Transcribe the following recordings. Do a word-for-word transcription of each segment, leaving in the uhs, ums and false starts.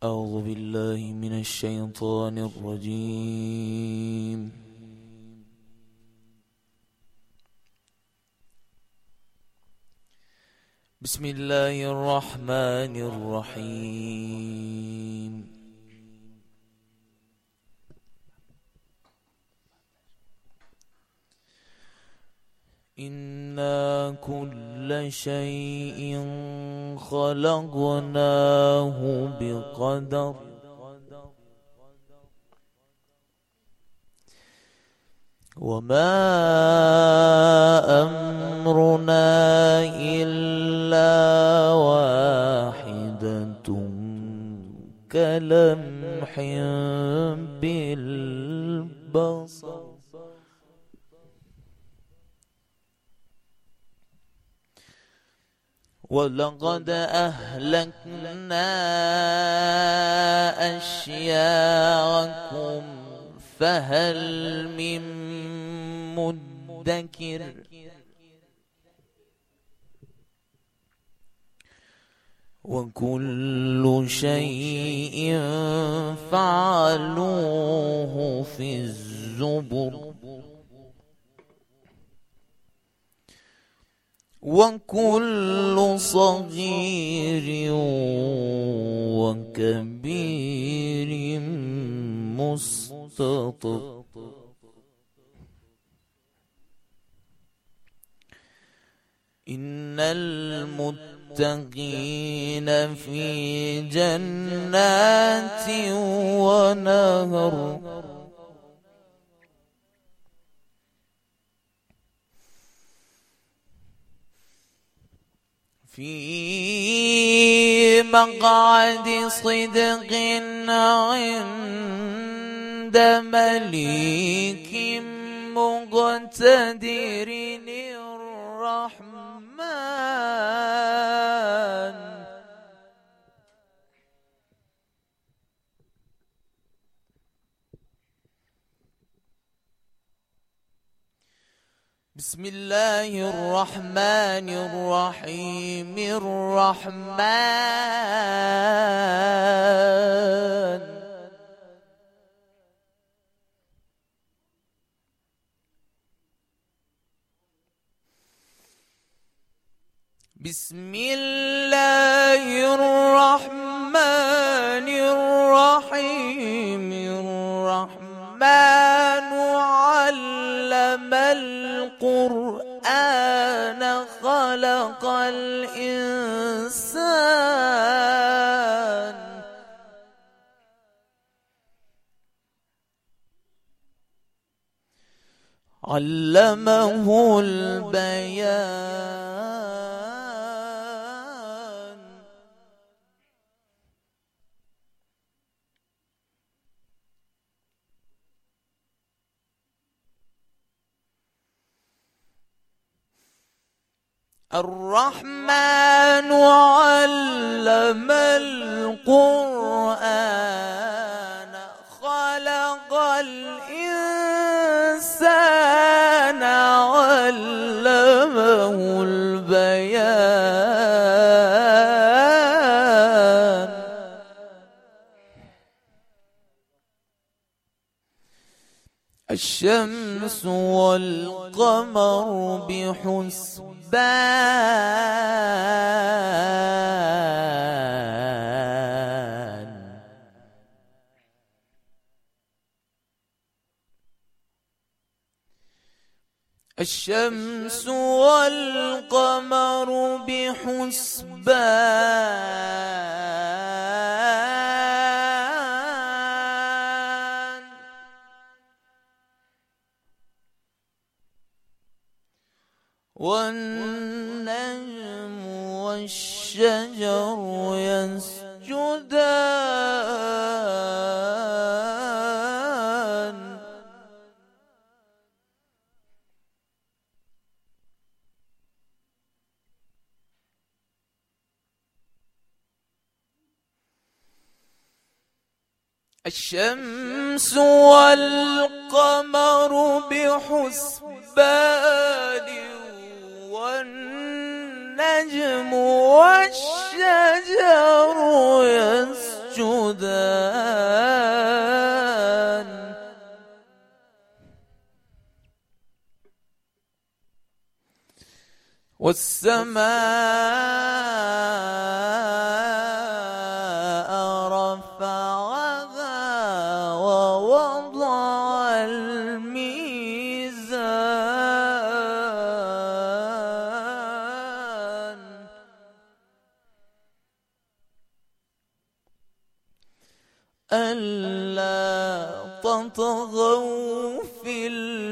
أعوذ بالله من الشيطان الرجيم. بسم الله الرحمن الرحيم. إنا كل شيء خلقناه بقدر وما أمرنا إلا واحدة كلمح بالبصر ولقد أهلكنا أشياءكم فهل من مدكر وكل شيء فعلوه في الزبر وكل صغير وكبير مستطر إن المتقين في جنات ونهر في مقعد صدق عند مليك مقتدر الرحمن. بسم الله الرحمن الرحيم. الرحمن بسم الله الرحمن الرحيم. الرحمن علم القرآن خلق الإنسان علمه البيان. الرحمن علم القرآن خلق الإنسان علمه البيان. الشمس والقمر بحسبان الشمس والقمر بحسبان والنجم والشجر يسجدان الشمس والقمر بحسبان والنجم والشجر يسجدان والسماء رفعها ووضع الميزان ألا تطغوا في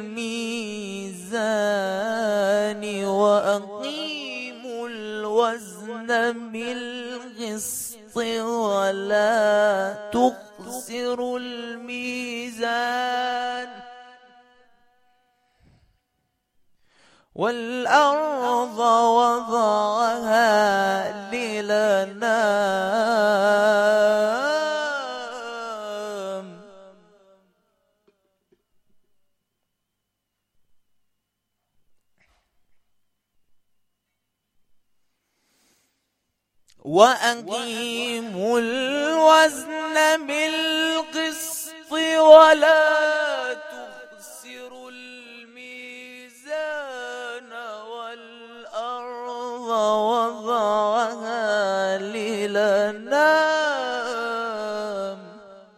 الميزان وأقيموا الوزن بالقسط ولا تخسروا الميزان والأرض وضعها للأنام وأقيموا الوزن بالقسط ولا تخسروا الميزان والأرض وضعها للأنام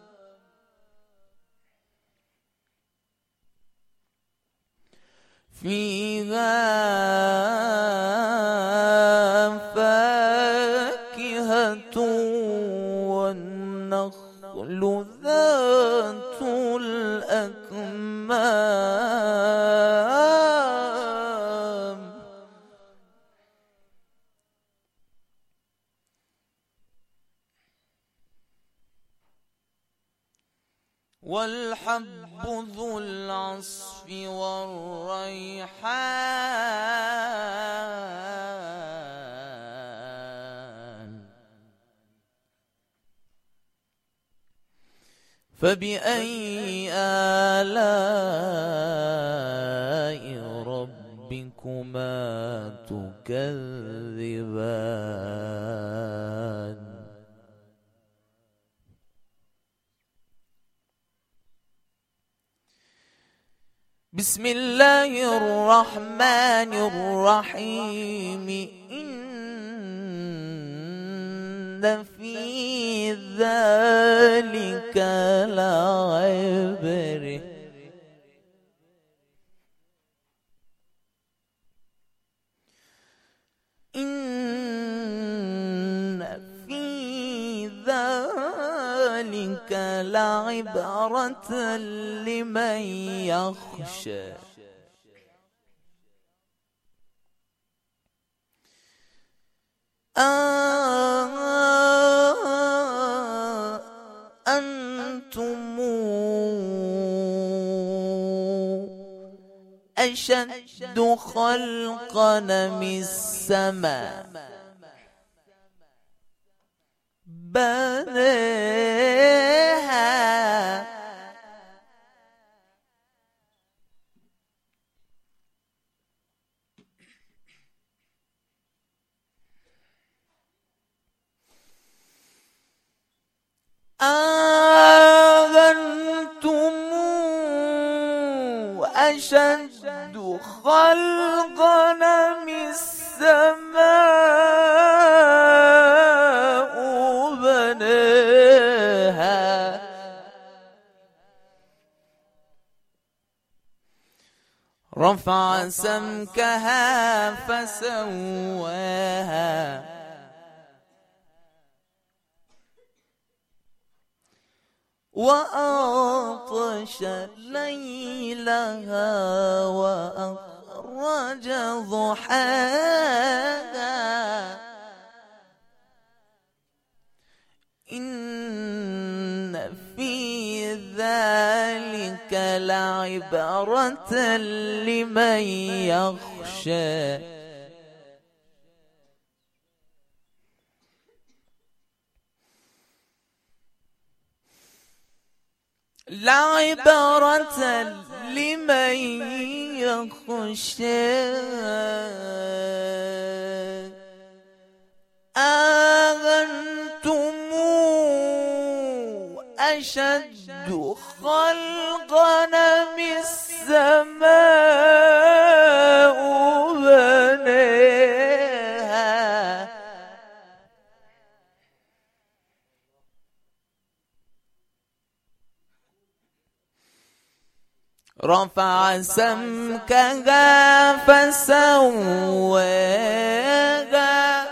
فيها والنخل ذات الأكمام والحب ذو العصف والريحان فبأي آلاء ربكما تكذبان بسم الله الرحمن الرحيم إن في ذلك لعبرة إن في ذلك لعبرة لمن يخشى أنتم أشد خلقا من السماء بناها أنتم أشد خلقا من السماء بناها رفع سمكها فسواها وأغطش ليلها وأخرج ضحاها إن في ذلك لعبرة لمن يخشى لعبرة لمن يخشى أنتم أشد خلقا من السماء بناها رفع سمكها فسواها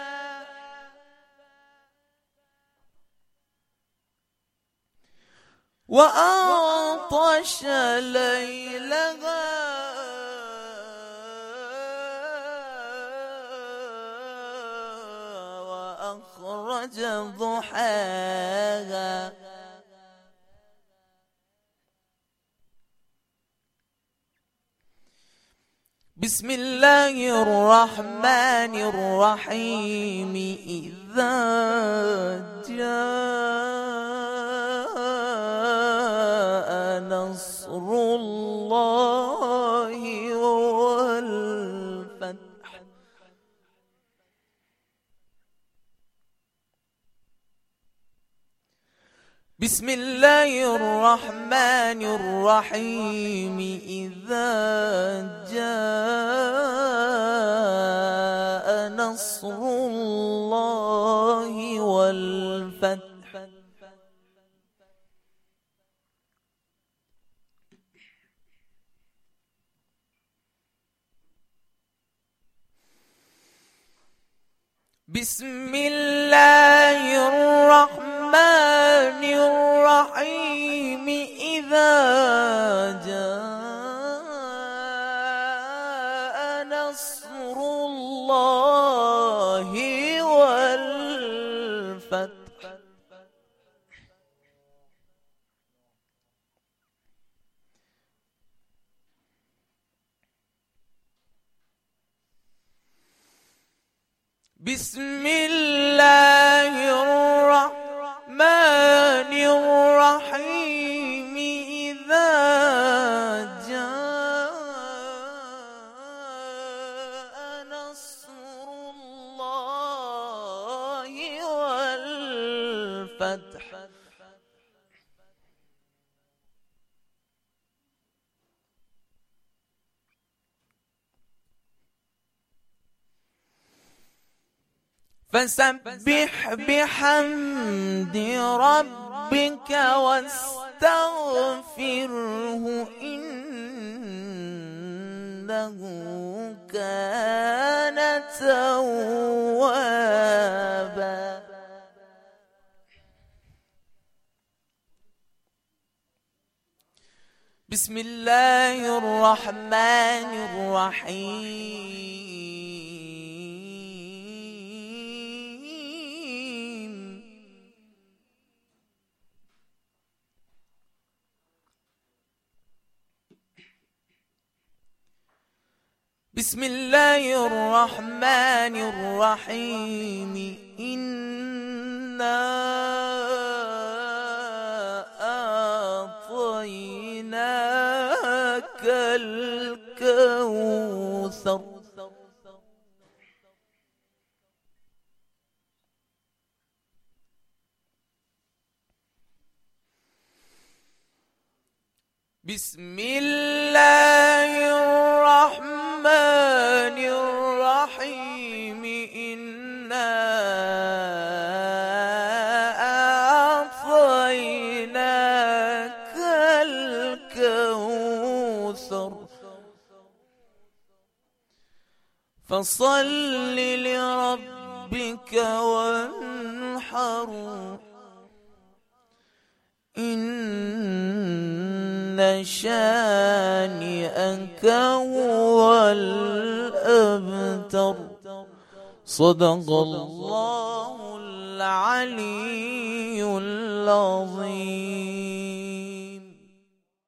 وأغطش ليلها وأخرج ضحاها بسم الله الرحمن الرحيم إذا جاء نصر الله والفتح بسم الله الرحمن الرحيم إذا جاء نصر الله والفتح بسم الله الرحمن الرحيم إذا جاء نصر الله والفتح بسم الله الرحمن الرحيم إذا جاء نصر الله والفتح فسبح بحمد ربك واستغفره إنه كان توابا بسم الله الرحمن الرحيم بسم الله الرحمن الرحيم إنا أعطيناك الكوثر بسم الله الرحمن الرحيم إنا أعطيناك الكوثر فصل لربك وانحر إن شانئك هو الأبتر صدق الله العلي العظيم.